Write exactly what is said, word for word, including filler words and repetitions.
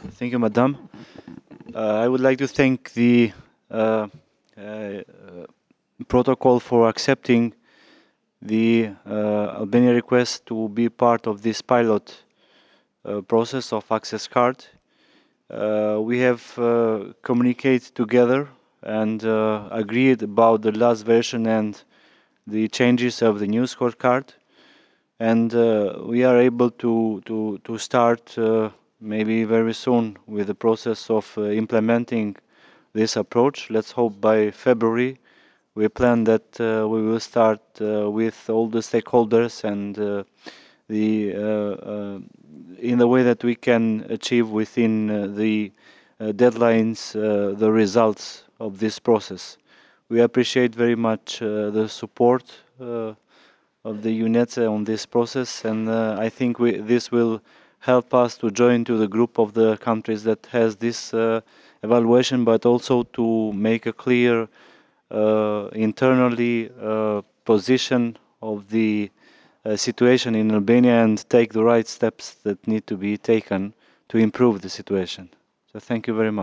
Thank you, Madam. Uh, I would like to thank the uh, uh, protocol for accepting the uh, Albania request to be part of this pilot uh, process of access card. Uh, we have uh, communicated together and uh, agreed about the last version and the changes of the new scorecard, and uh, we are able to to to start uh, maybe very soon with the process of uh, implementing this approach. Let's hope by February. We plan that uh, we will start uh, with all the stakeholders and uh, the uh, uh, in the way that we can achieve within uh, the uh, deadlines uh, the results of this process. We appreciate very much uh, the support uh, of the UNETSE on this process, and uh, I think we, this will help us to join to the group of the countries that has this uh, evaluation, but also to make a clear uh, internally uh, position of the uh, situation in Albania and take the right steps that need to be taken to improve the situation. So thank you very much.